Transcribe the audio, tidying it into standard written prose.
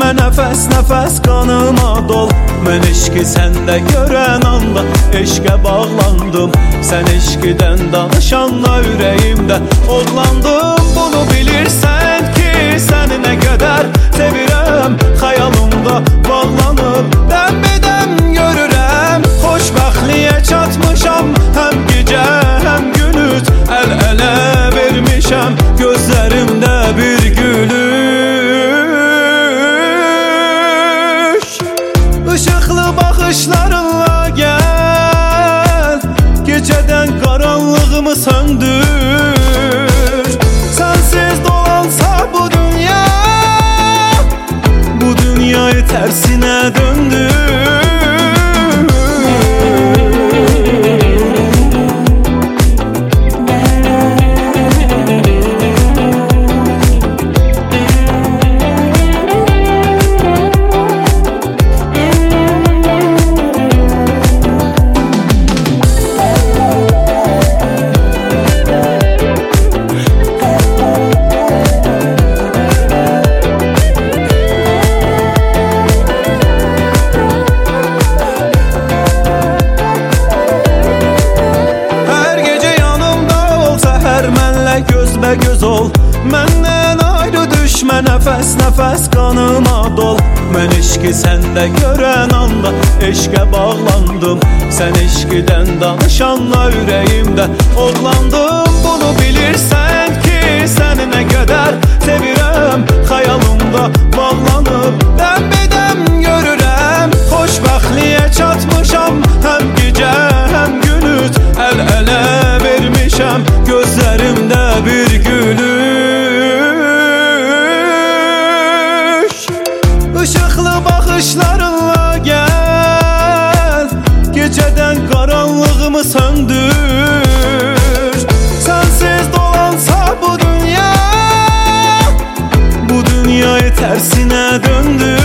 düşmə nəfəs nəfəs qanıma dol. Mən eşqi səndə görən anda eşqə bağlandım. Sən eşqidən danışanla ürəyimdə odlandım. Bunu bilirsən ki, səni nə qədər sevirəm. Xəyalımda bağlanıb dəm-bədəm görürəm. Xoşbəxtliyə çatmışam, həm gecə həm gündüz əl-ələ vermişəm. Gözlərimdə bir gülüş. Işıqlı baxışlarınla gəl, gecədən qaranlığımı söndür. Sənsiz dolansa bu dünya, bu dünyayı tərsinə döndür. Göz ol, məndən ayrı düşmə nəfəs nəfəs qanıma dol. Mən eşqi səndə görən anda eşqə bağlandım. Sən eşqidən danışanla ürəyimdə odlandım. Bunu bilirsən ki, səni nə qədər sevirəm. Xəyalımda bağlanıb dəm-bədəm görürəm. Xoşbəxtliyə çatmışam, həm gecə həm gündüz əl-ələ vermişəm. Gözlərimdə bir gülüş. Işıqlı baxışlarınla gəl, gecədən qaranlığımı söndür. Sənsiz dolansa bu dünya, bu dünyayı tərsinə döndür.